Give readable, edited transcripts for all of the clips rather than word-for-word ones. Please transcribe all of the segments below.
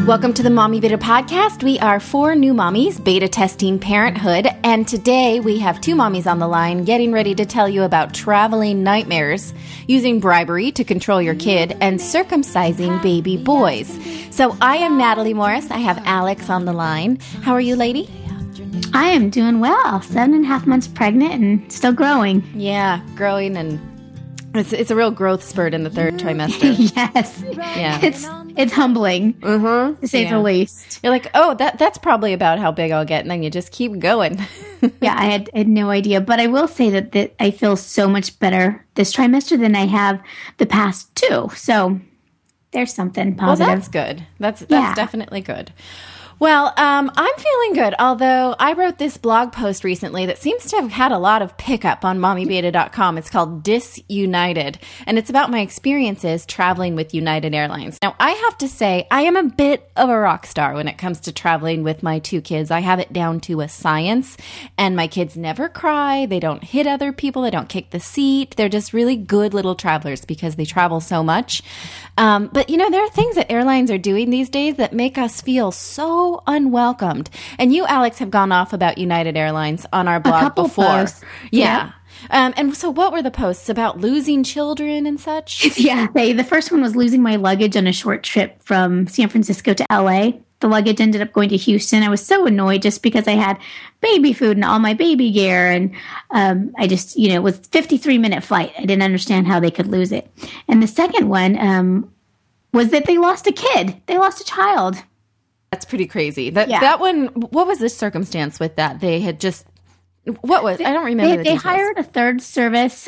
Welcome to the Mommy Beta Podcast. We are 4 new mommies beta testing parenthood, and today we have 2 mommies on the line getting ready to tell you about traveling nightmares, using bribery to control your kid, and circumcising baby boys. So I am Natalie Morris. I have Alex on the line. How are you, lady? I am doing well. 7.5 months pregnant and still growing. Yeah, growing, and it's a real growth spurt in the 3rd trimester. Yes. Yeah. It's humbling, to say the least. You're like, oh, that's probably about how big I'll get, and then you just keep going. Yeah, I had no idea. But I will say that I feel so much better this trimester than I have the past 2. So there's something positive. Well, that's good. That's definitely good. Well, I'm feeling good, although I wrote this blog post recently that seems to have had a lot of pickup on mommybeta.com. It's called Disunited, and it's about my experiences traveling with United Airlines. Now, I have to say, I am a bit of a rock star when it comes to traveling with my 2 kids. I have it down to a science, and my kids never cry. They don't hit other people. They don't kick the seat. They're just really good little travelers because they travel so much. But, you know, there are things that airlines are doing these days that make us feel so unwelcomed. And you, Alex, have gone off about United Airlines on our blog before. Posts. Yeah. And so what were the posts about losing children and such? Yeah. The first one was losing my luggage on a short trip from San Francisco to LA. The luggage ended up going to Houston. I was so annoyed just because I had baby food and all my baby gear. And I just, it was a 53-minute flight. I didn't understand how they could lose it. And the second one was that they lost a kid. They lost a child. That's pretty crazy. That one, what was the circumstance with that? They had just, I don't remember the details. They hired a third service.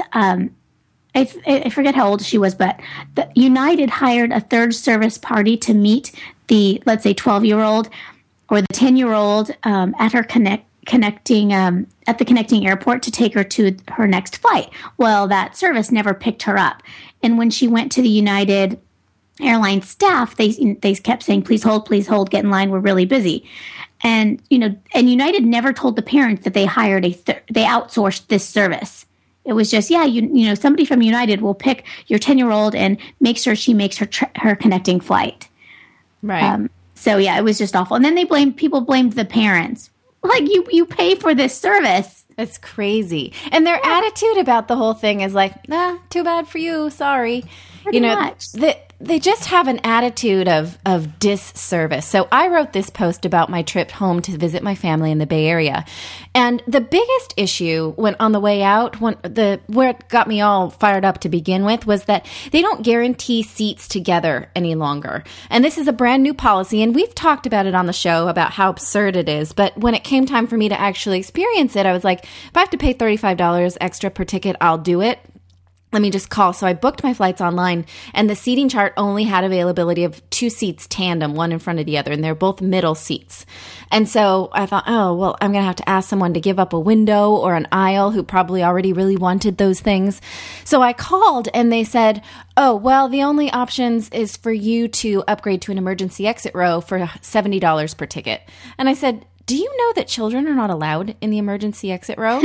I forget how old she was, but United hired a third service party to meet the, let's say, 12-year-old or the 10-year-old at her connecting airport to take her to her next flight. Well, that service never picked her up. And when she went to the United Airlines staff, they kept saying, please hold, get in line, we're really busy. And, and United never told the parents that they hired they outsourced this service. It was just, somebody from United will pick your 10-year-old and make sure she makes her connecting flight. Right. It was just awful. And then people blamed the parents. Like, you pay for this service. It's crazy. And their attitude about the whole thing is like, too bad for you. Sorry. Pretty much. They just have an attitude of disservice. So I wrote this post about my trip home to visit my family in the Bay Area. And the biggest issue when on the way out, where it got me all fired up to begin with, was that they don't guarantee seats together any longer. And this is a brand new policy, and we've talked about it on the show about how absurd it is. But when it came time for me to actually experience it, I was like, if I have to pay $35 extra per ticket, I'll do it. Let me just call. So I booked my flights online, and the seating chart only had availability of 2 seats tandem, one in front of the other, and they're both middle seats. And so I thought, I'm going to have to ask someone to give up a window or an aisle who probably already really wanted those things. So I called, and they said, the only options is for you to upgrade to an emergency exit row for $70 per ticket. And I said, do you know that children are not allowed in the emergency exit row?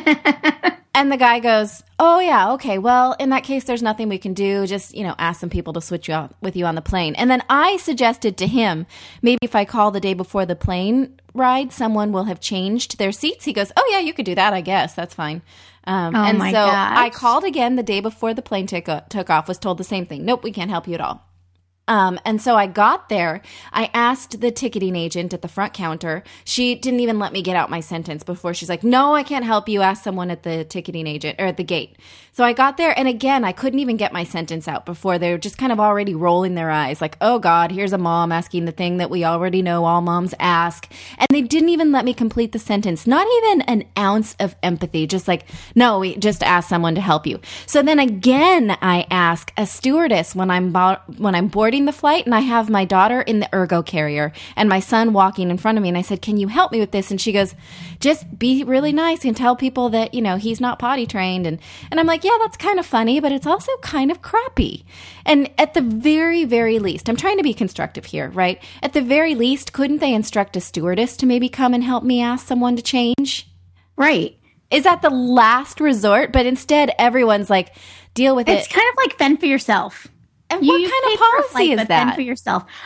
And the guy goes, oh, yeah, okay, well, in that case, there's nothing we can do. Just, ask some people to switch with you on the plane. And then I suggested to him, maybe if I call the day before the plane ride, someone will have changed their seats. He goes, oh, yeah, you could do that, I guess. That's fine. And so gosh. I called again the day before the plane took off, was told the same thing. Nope, we can't help you at all. And so I got there. I asked the ticketing agent at the front counter. She didn't even let me get out my sentence before she's like, no, I can't help you. Ask someone at the ticketing agent or at the gate. So I got there, and again, I couldn't even get my sentence out before they were just kind of already rolling their eyes like, oh God, here's a mom asking the thing that we already know all moms ask. And they didn't even let me complete the sentence. Not even an ounce of empathy. Just like, no, we just ask someone to help you. So then again, I ask a stewardess when I'm boarding the flight, and I have my daughter in the ergo carrier and my son walking in front of me. And I said, can you help me with this? And she goes, just be really nice and tell people that, he's not potty trained. And I'm like, yeah, that's kind of funny, but it's also kind of crappy. And at the very, very least, I'm trying to be constructive here, right? At the very least, couldn't they instruct a stewardess to maybe come and help me ask someone to change? Right. Is that the last resort? But instead, everyone's like, deal with it. It's kind of like fend for yourself. And what kind of policy is that? Fend for yourself.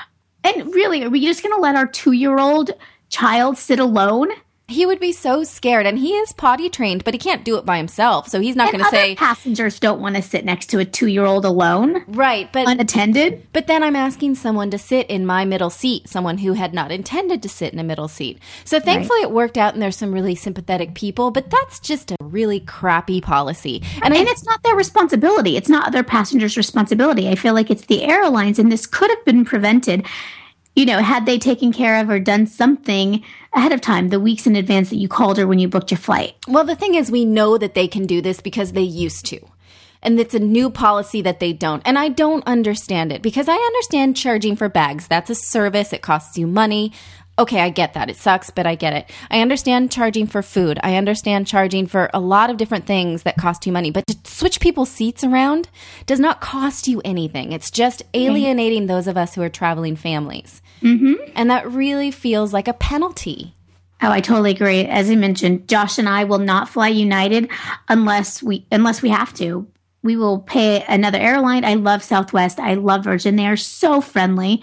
And really, are we just going to let our 2-year-old child sit alone? He would be so scared, and he is potty trained, but he can't do it by himself. So he's not going to say. Passengers don't want to sit next to a 2-year-old alone, right? But unattended. But then I'm asking someone to sit in my middle seat, someone who had not intended to sit in a middle seat. So thankfully it worked out, and there's some really sympathetic people. But that's just a really crappy policy, and it's not their responsibility. It's not other passengers' responsibility. I feel like it's the airlines, and this could have been prevented. Had they taken care of or done something ahead of time, the weeks in advance that you called her when you booked your flight. Well, the thing is, we know that they can do this because they used to. And it's a new policy that they don't. And I don't understand it because I understand charging for bags. That's a service. It costs you money. Okay, I get that. It sucks, but I get it. I understand charging for food. I understand charging for a lot of different things that cost you money. But to switch people's seats around does not cost you anything. It's just alienating those of us who are traveling families. Mm-hmm. And that really feels like a penalty. Oh, I totally agree. As I mentioned, Josh and I will not fly United unless we have to. We will pay another airline. I love Southwest. I love Virgin. They are so friendly.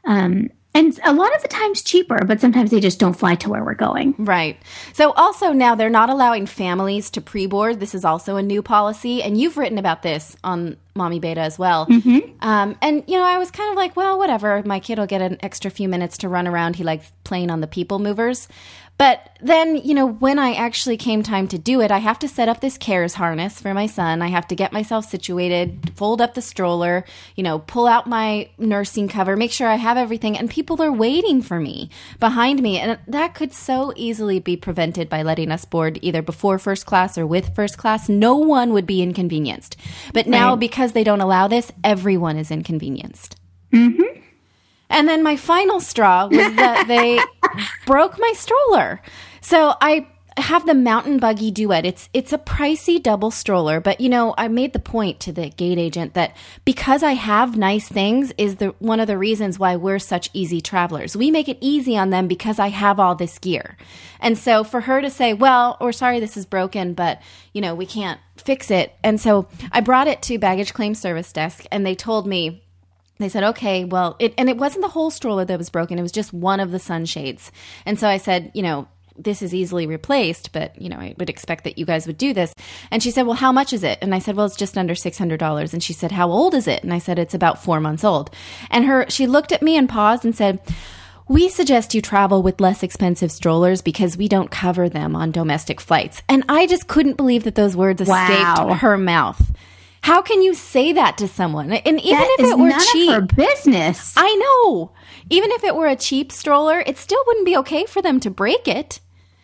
And a lot of the times cheaper, but sometimes they just don't fly to where we're going. Right. So also now they're not allowing families to pre-board. This is also a new policy. And you've written about this on Mommy Beta as well. Mm-hmm. And, I was kind of like, well, whatever. My kid will get an extra few minutes to run around. He likes playing on the people movers. But then, when I actually came time to do it, I have to set up this CARES harness for my son. I have to get myself situated, fold up the stroller, pull out my nursing cover, make sure I have everything. And people are waiting for me behind me. And that could so easily be prevented by letting us board either before first class or with first class. No one would be inconvenienced. But now, because they don't allow this, everyone is inconvenienced. Mm-hmm. And then my final straw was that they broke my stroller. So I have the Mountain Buggy Duet. It's a pricey double stroller, but I made the point to the gate agent that because I have nice things is one of the reasons why we're such easy travelers. We make it easy on them because I have all this gear. And so for her to say, well, we're sorry this is broken, but we can't fix it. And so I brought it to Baggage Claim Service Desk, and they told me, they said, okay, well, it wasn't the whole stroller that was broken. It was just one of the sunshades. And so I said, this is easily replaced, but, I would expect that you guys would do this. And she said, well, how much is it? And I said, well, it's just under $600. And she said, how old is it? And I said, it's about 4 months old. And she looked at me and paused and said, we suggest you travel with less expensive strollers because we don't cover them on domestic flights. And I just couldn't believe that those words escaped her mouth. How can you say that to someone? And even if it were cheap, none of her business. I know. Even if it were a cheap stroller, it still wouldn't be okay for them to break it.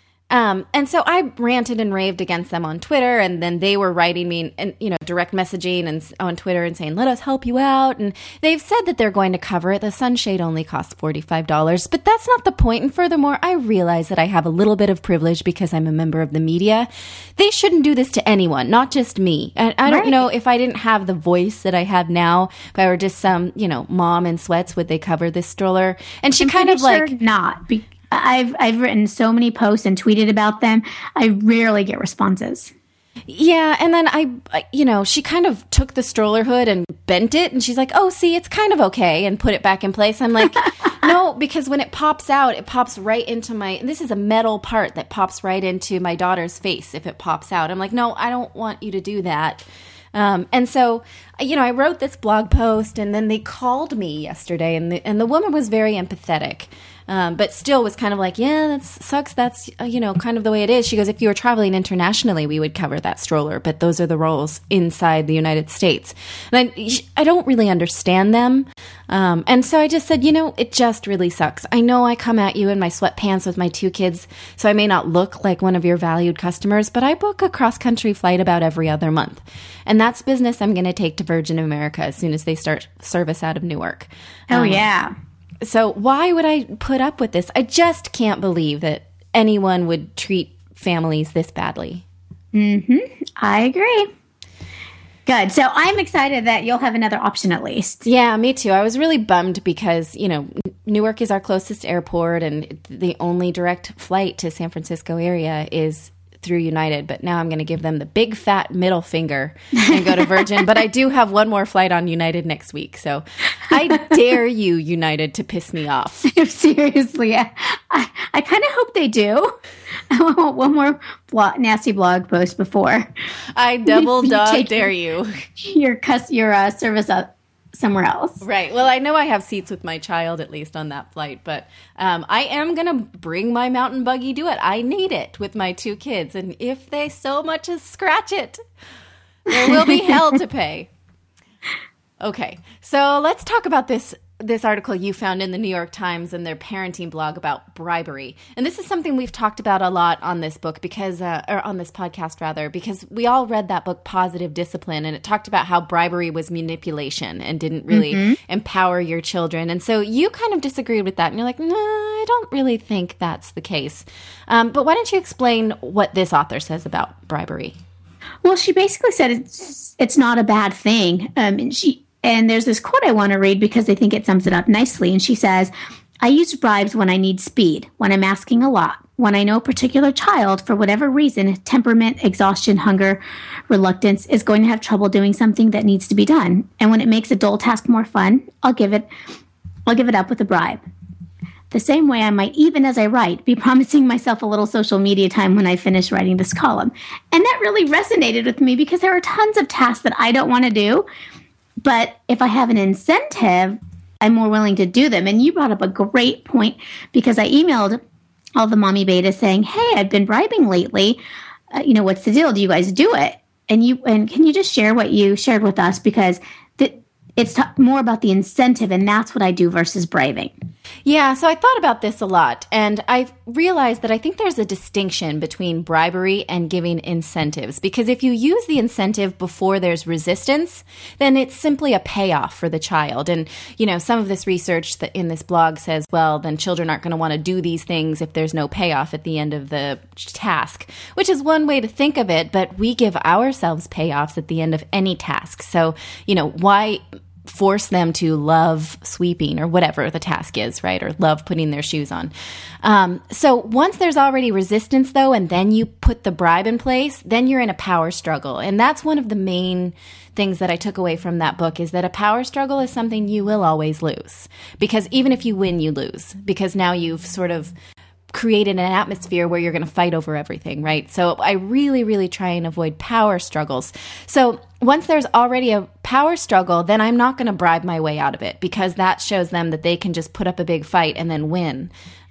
And so I ranted and raved against them on Twitter, and then they were writing me and direct messaging and on Twitter and saying, let us help you out. And they've said that they're going to cover it. The sunshade only costs $45, but that's not the point. And furthermore, I realize that I have a little bit of privilege because I'm a member of the media. They shouldn't do this to anyone, not just me. I don't know if I didn't have the voice that I have now, if I were just some, mom in sweats, would they cover this stroller? And she kind of like, not. I've written so many posts and tweeted about them. I rarely get responses. Yeah, and then she kind of took the stroller hood and bent it, and she's like, oh, see, it's kind of okay, and put it back in place. I'm like, no, because when it pops out, it pops right into this is a metal part that pops right into my daughter's face if it pops out. I'm like, no, I don't want you to do that. And so, I wrote this blog post, and then they called me yesterday, and the woman was very empathetic. But still was kind of like, yeah, that sucks. That's, kind of the way it is. She goes, if you were traveling internationally, we would cover that stroller. But those are the rules inside the United States. And I don't really understand them. And so I just said, it just really sucks. I know I come at you in my sweatpants with my 2 kids, so I may not look like one of your valued customers, but I book a cross-country flight about every other month. And that's business I'm going to take to Virgin America as soon as they start service out of Newark. Oh, yeah. So why would I put up with this? I just can't believe that anyone would treat families this badly. Mm-hmm. I agree. Good. So I'm excited that you'll have another option at least. Yeah, me too. I was really bummed because, Newark is our closest airport, and the only direct flight to San Francisco area is through United, but now I'm going to give them the big fat middle finger and go to Virgin. But I do have one more flight on United next week. So I dare you, United, to piss me off. Seriously, I kind of hope they do. I want one more nasty blog post before I double dog dare you. Your service up somewhere else. Right. Well, I know I have seats with my child at least on that flight, but I am going to bring my mountain buggy to it. I need it with my 2 kids. And if they so much as scratch it, there will be hell to pay. Okay. So let's talk about this article you found in the New York Times and their parenting blog about bribery. And this is something we've talked about a lot on this book because, or on this podcast rather, because we all read that book, Positive Discipline, and it talked about how bribery was manipulation and didn't really empower your children. And so you kind of disagreed with that and you're like, no, I don't really think that's the case. But why don't you explain what this author says about bribery? Well, she basically said it's not a bad thing. And there's this quote I want to read because I think it sums it up nicely. And she says, I use bribes when I need speed, when I'm asking a lot, when I know a particular child, for whatever reason, temperament, exhaustion, hunger, reluctance, is going to have trouble doing something that needs to be done. And when it makes a dull task more fun, I'll give it up with a bribe. The same way I might, even as I write, be promising myself a little social media time when I finish writing this column. And that really resonated with me because there are tons of tasks that I don't want to do. But if I have an incentive, I'm more willing to do them. And you brought up a great point because I emailed all the mommy betas saying, hey, I've been bribing lately. What's the deal? Do you guys do it? And can you just share what you shared with us? Because it's more about the incentive, and that's what I do versus bribing. Yeah, so I thought about this a lot, and I realized that I think there's a distinction between bribery and giving incentives, because if you use the incentive before there's resistance, then it's simply a payoff for the child. And, some of this research that in this blog says, well, then children aren't going to want to do these things if there's no payoff at the end of the task, which is one way to think of it, but we give ourselves payoffs at the end of any task. So, why force them to love sweeping or whatever the task is, right? Or love putting their shoes on. So once there's already resistance, though, and then you put the bribe in place, then you're in a power struggle. And that's one of the main things that I took away from that book is that a power struggle is something you will always lose. Because even if you win, you lose. Because now you've sort of created an atmosphere where you're going to fight over everything, right? So I really, really try and avoid power struggles. So once there's already a power struggle, then I'm not going to bribe my way out of it because that shows them that they can just put up a big fight and then win.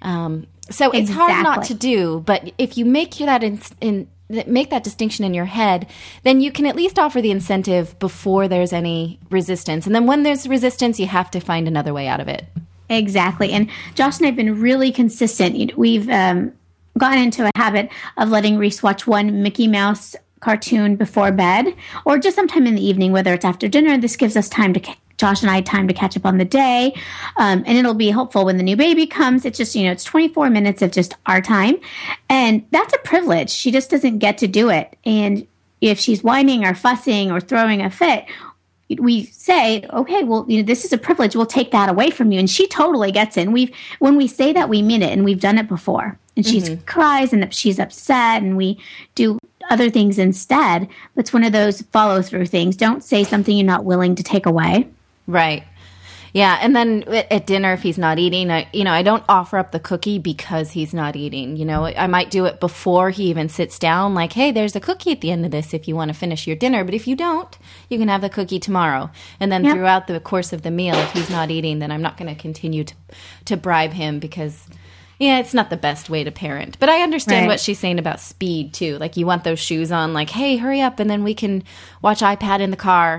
So it's hard not to do, but if you make that make that distinction in your head, then you can at least offer the incentive before there's any resistance. And then when there's resistance, you have to find another way out of it. Exactly. And Josh and I have been really consistent. We've gotten into a habit of letting Reese watch one Mickey Mouse cartoon before bed or just sometime in the evening, whether it's after dinner. This gives us Josh and I time to catch up on the day. And it'll be helpful when the new baby comes. It's just, it's 24 minutes of just our time. And that's a privilege. She just doesn't get to do it. And if she's whining or fussing or throwing a fit, we say, okay, well, this is a privilege. We'll take that away from you. And she totally gets it. And when we say that, we mean it. And we've done it before. And she cries and she's upset and we do other things instead. It's one of those follow through things. Don't say something you're not willing to take away. Right. Yeah. And then at dinner, if he's not eating, I don't offer up the cookie because he's not eating. I might do it before he even sits down, like, hey, there's a cookie at the end of this if you want to finish your dinner. But if you don't, you can have the cookie tomorrow. And then throughout the course of the meal, if he's not eating, then I'm not going to continue to bribe him because it's not the best way to parent. But I understand what she's saying about speed, too. Like, you want those shoes on, like, hey, hurry up, and then we can watch iPad in the car.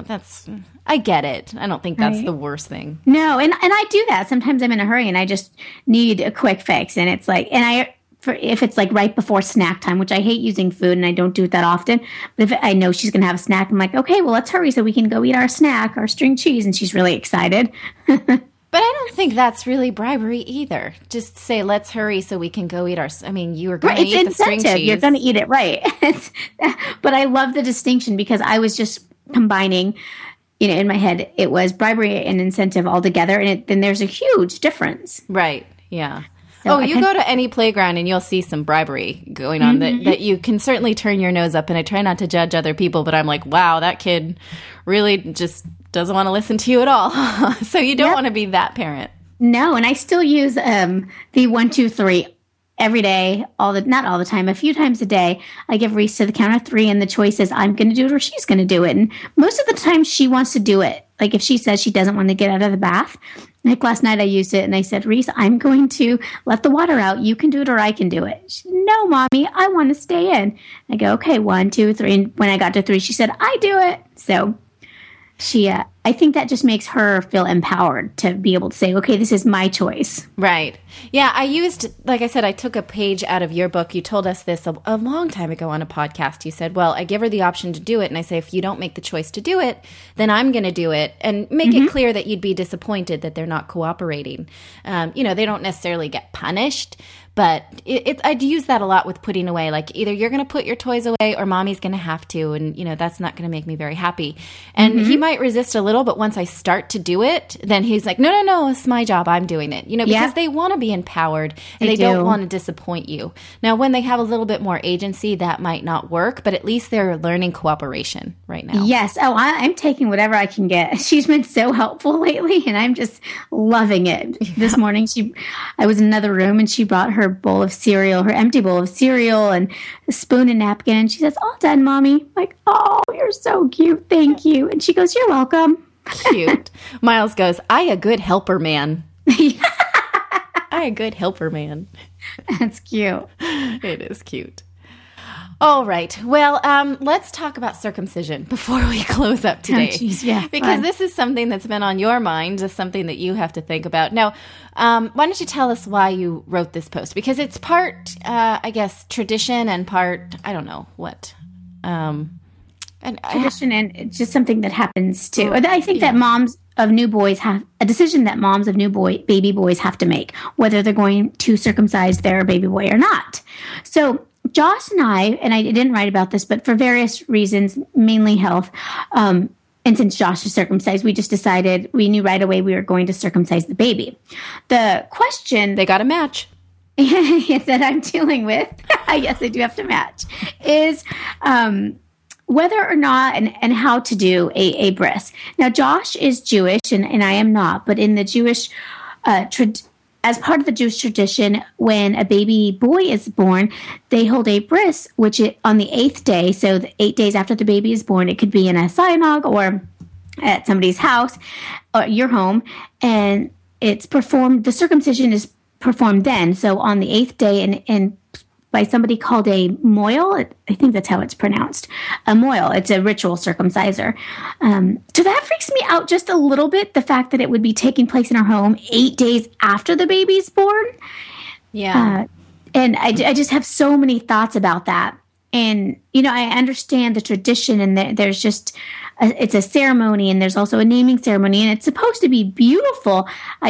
I get it. I don't think that's the worst thing. No, and I do that. Sometimes I'm in a hurry, and I just need a quick fix. And it's like, if it's like right before snack time, which I hate using food, and I don't do it that often. But if I know she's going to have a snack, I'm like, okay, well, let's hurry so we can go eat our snack, our string cheese. And she's really excited. But I don't think that's really bribery either. Just say, let's hurry so we can go eat our... you were going to eat the string cheese. You're going to eat it, right. But I love the distinction because I was just combining, in my head, it was bribery and incentive all together. And then there's a huge difference. Right, yeah. So you go to any playground and you'll see some bribery going on that you can certainly turn your nose up. And I try not to judge other people, but I'm like, wow, that kid really just doesn't want to listen to you at all. So you don't want to be that parent. No, and I still use the 1, 2, 3 every day, not all the time, a few times a day. I give Reese to the count of 3, and the choice is I'm going to do it or she's going to do it. And most of the time, she wants to do it. Like if she says she doesn't want to get out of the bath, like last night I used it and I said, Reese, I'm going to let the water out. You can do it or I can do it. She said, no, Mommy, I want to stay in. I go, okay, 1, 2, 3. And when I got to 3, she said, I do it. So I think that just makes her feel empowered to be able to say, okay, this is my choice. Right. Yeah, like I said, I took a page out of your book. You told us this a long time ago on a podcast. You said, well, I give her the option to do it. And I say, if you don't make the choice to do it, then I'm going to do it. And make it clear that you'd be disappointed that they're not cooperating. They don't necessarily get punished. But I'd use that a lot with putting away. Like either you're going to put your toys away or Mommy's going to have to. And, that's not going to make me very happy. And he might resist a little, but once I start to do it, then he's like, no, it's my job. I'm doing it. Because they want to be empowered and they don't want to disappoint you. Now, when they have a little bit more agency, that might not work, but at least they're learning cooperation right now. Yes. Oh, I'm taking whatever I can get. She's been so helpful lately and I'm just loving it. This morning, I was in another room and she brought her bowl of cereal, her empty bowl of cereal and a spoon and napkin. And she says, all done, Mommy. I'm like, oh, you're so cute. Thank you. And she goes, you're welcome. Cute. Miles goes, I a good helper man. I a good helper man. That's cute. It is cute. All right. Well, let's talk about circumcision before we close up today. Oh, geez, yeah, because this is something that's been on your mind, just something that you have to think about. Now, why don't you tell us why you wrote this post? Because it's part, I guess, tradition and part, I don't know what. Tradition and it's just something that happens too. I think that moms of new boys have a decision that moms of baby boys have to make, whether they're going to circumcise their baby boy or not. So Josh and I didn't write about this, but for various reasons, mainly health, and since Josh is circumcised, we just decided, we knew right away we were going to circumcise the baby. The question... They got a match. that I'm dealing with, yes, they do have to match, is whether or not and how to do a bris. Now, Josh is Jewish, and I am not, but in the Jewish as part of the Jewish tradition, when a baby boy is born, they hold a bris, on the 8th day. So the 8 days after the baby is born, it could be in a synagogue or at somebody's house or your home. And it's performed, the circumcision is performed then. So on the 8th day and by somebody called a moil. I think that's how it's pronounced. A moil. It's a ritual circumciser. So that freaks me out just a little bit, the fact that it would be taking place in our home 8 days after the baby's born. Yeah. And I just have so many thoughts about that. And, I understand the tradition and there's just, it's a ceremony and there's also a naming ceremony and it's supposed to be beautiful.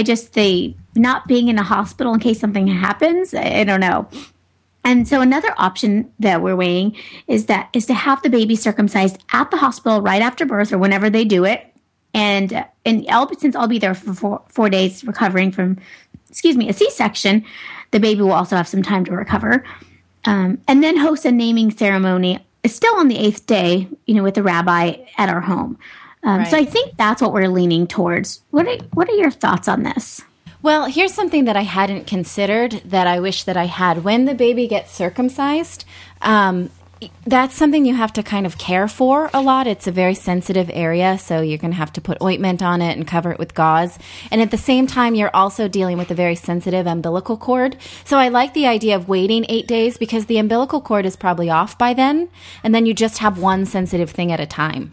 Not being in a hospital in case something happens, I don't know. And so another option that we're weighing is to have the baby circumcised at the hospital right after birth or whenever they do it. And since I'll be there for 4 days recovering from, a C-section, the baby will also have some time to recover. And then host a naming ceremony still on the 8th day, with the rabbi at our home. Right. So I think that's what we're leaning towards. What are your thoughts on this? Well, here's something that I hadn't considered that I wish that I had. When the baby gets circumcised, that's something you have to kind of care for a lot. It's a very sensitive area, so you're going to have to put ointment on it and cover it with gauze. And at the same time, you're also dealing with a very sensitive umbilical cord. So I like the idea of waiting 8 days because the umbilical cord is probably off by then, and then you just have one sensitive thing at a time.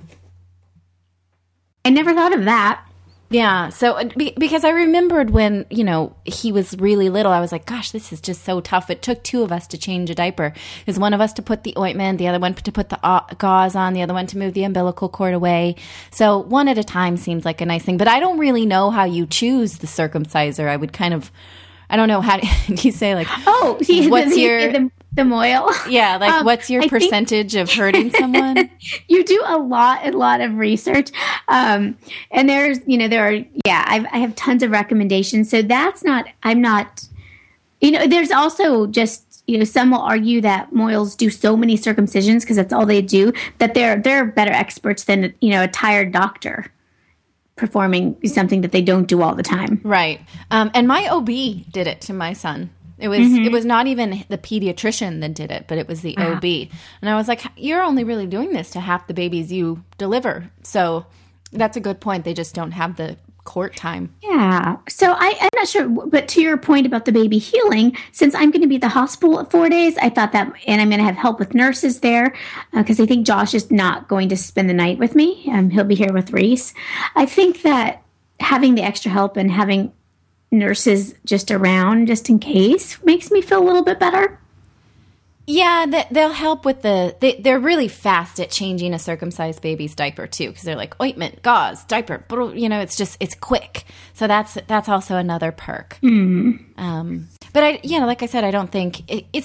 I never thought of that. Yeah, so because I remembered when, he was really little, I was like, gosh, this is just so tough. It took 2 of us to change a diaper. There's one of us to put the ointment, the other one to put the gauze on, the other one to move the umbilical cord away. So one at a time seems like a nice thing. But I don't really know how you choose the circumciser. I would I don't know, how do you say what's your... The moil. Yeah, what's your percentage of hurting someone? You do a lot of research. And I have tons of recommendations. So I'm not There's also just, some will argue that Moyles do so many circumcisions because that's all they do, that they're better experts than, a tired doctor performing something that they don't do all the time. Right. And my OB did it to my son. It was not even the pediatrician that did it, but it was the OB. And I was like, you're only really doing this to half the babies you deliver. So that's a good point. They just don't have the court time. Yeah. So I'm not sure, but to your point about the baby healing, since I'm going to be at the hospital at 4 days, I thought that, and I'm going to have help with nurses there, because I think Josh is not going to spend the night with me. He'll be here with Reese. I think that having the extra help and having nurses just around, just in case, makes me feel a little bit better. Yeah, they'll help with they're really fast at changing a circumcised baby's diaper too, because they're like ointment, gauze, diaper, it's quick. So that's also another perk. But like I said, I don't think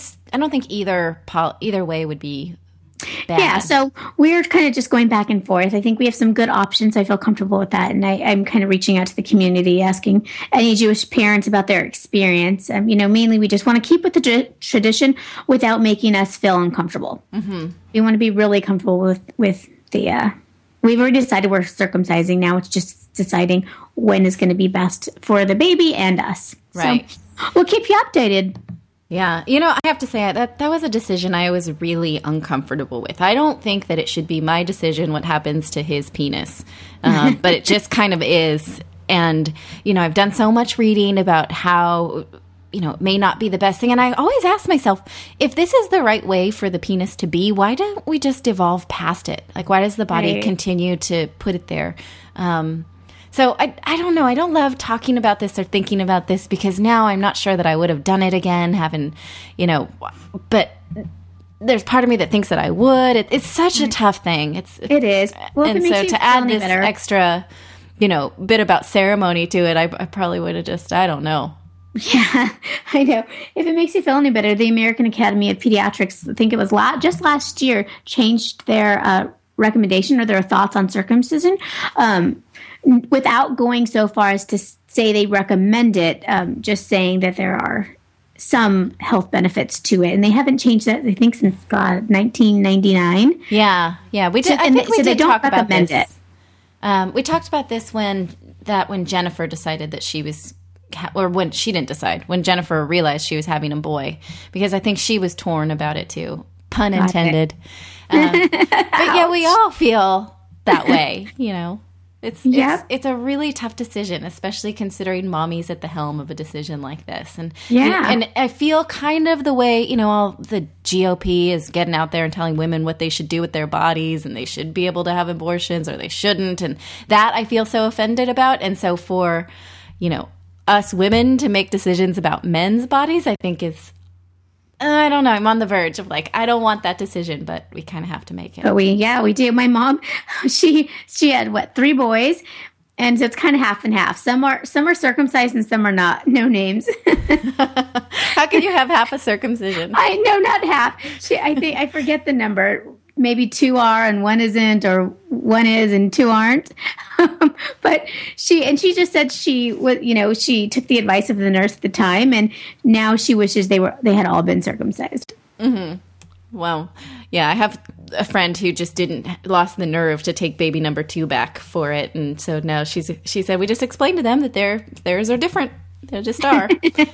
either way would be bad. Yeah, so we're kind of just going back and forth. I think we have some good options. I feel comfortable with that. And I'm kind of reaching out to the community, asking any Jewish parents about their experience. Mainly we just want to keep with the tradition without making us feel uncomfortable. We want to be really comfortable with the... We've already decided we're circumcising. Now it's just deciding when is going to be best for the baby and us. Right. So we'll keep you updated. Yeah. I have to say that was a decision I was really uncomfortable with. I don't think that it should be my decision what happens to his penis, but it just kind of is. And, I've done so much reading about how, it may not be the best thing. And I always ask myself, if this is the right way for the penis to be, why don't we just evolve past it? Like, why does the body continue to put it there? So I don't know. I don't love talking about this or thinking about this because now I'm not sure that I would have done it again, but there's part of me that thinks that I would. It's such a tough thing. It is. Well, and so to add this extra, bit about ceremony to it, I probably would have just, I don't know. Yeah, I know. If it makes you feel any better, the American Academy of Pediatrics, I think it was just last year, changed their recommendation or their thoughts on circumcision. Without going so far as to say they recommend it, just saying that there are some health benefits to it. And they haven't changed that, I think, since 1999. Yeah. We did. I think we did talk about this. We talked about this when Jennifer decided that she was, or when she didn't decide, when Jennifer realized she was having a boy, because I think she was torn about it too. Pun intended. But yeah, we all feel that way, It's a really tough decision, especially considering mommy's at the helm of a decision like this. And and I feel kind of the way, all the GOP is getting out there and telling women what they should do with their bodies and they should be able to have abortions or they shouldn't. And that I feel so offended about. And so for, us women to make decisions about men's bodies, I think is, I don't know. I'm on the verge of I don't want that decision, but we kind of have to make it. But we do. My mom, she had 3 boys, and so it's kind of half and half. Some are circumcised and some are not. No names. How can you have half a circumcision? I know, not half. I forget the number. Maybe 2 are and 1 isn't, or 1 is and 2 aren't. But she just said she was, she took the advice of the nurse at the time, and now she wishes they had all been circumcised. Mm-hmm. Well, yeah, I have a friend who just lost the nerve to take baby number 2 back for it, and so now she said we just explained to them that theirs are different. They just are.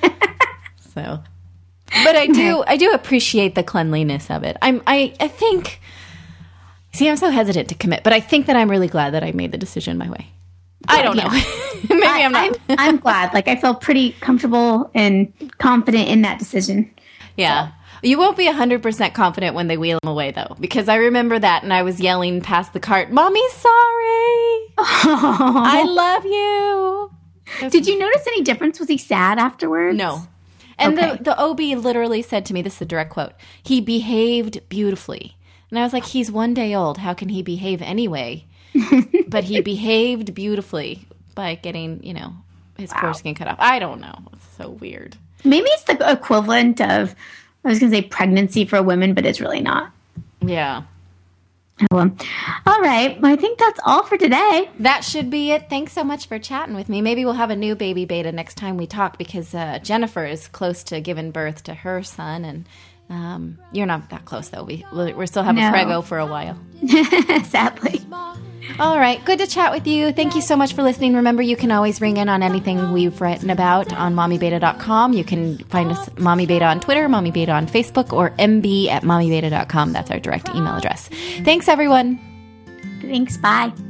So, but I do appreciate the cleanliness of it. I think. See, I'm so hesitant to commit, but I think that I'm really glad that I made the decision my way. I don't know. Maybe I'm not. I'm glad. I felt pretty comfortable and confident in that decision. Yeah. So. You won't be 100% confident when they wheel him away, though, because I remember that, and I was yelling past the cart, "Mommy's sorry. Oh. I love you." Did you notice any difference? Was he sad afterwards? No. And the OB literally said to me, this is a direct quote, "He behaved beautifully." And I was like, he's 1 day old. How can he behave anyway? But he behaved beautifully by getting, his foreskin cut off. I don't know. It's so weird. Maybe it's the equivalent of, I was going to say pregnancy for women, but it's really not. Yeah. All right. Well, I think that's all for today. That should be it. Thanks so much for chatting with me. Maybe we'll have a new baby beta next time we talk, because Jennifer is close to giving birth to her son, and you're not that close, though. We're still having a prego for a while. Sadly. All right. Good to chat with you. Thank you so much for listening. Remember, you can always ring in on anything we've written about on mommybeta.com. You can find us Mommy Beta on Twitter, Mommy Beta on Facebook, or mb@mommybeta.com. That's our direct email address. Thanks, everyone. Thanks. Bye.